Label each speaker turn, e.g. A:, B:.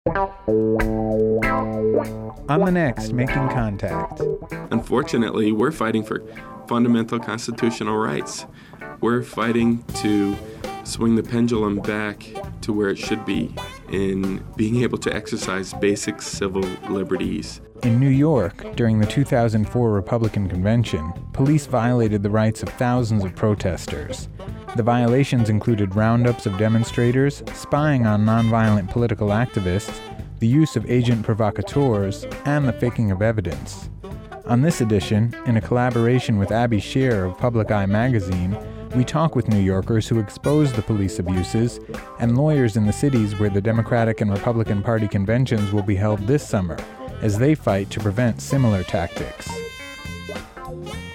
A: On the next Making Contact.
B: Unfortunately, we're fighting for fundamental constitutional rights. We're fighting to swing the pendulum back to where it should be in being able to exercise basic civil liberties.
A: In New York, during the 2004 Republican Convention, police violated the rights of thousands of protesters. The violations included roundups of demonstrators, spying on nonviolent political activists, the use of agent provocateurs, and the faking of evidence. On this edition, in a collaboration with Abby Scher of Public Eye magazine, we talk with New Yorkers who expose the police abuses and lawyers in the cities where the Democratic and Republican Party conventions will be held this summer as they fight to prevent similar tactics.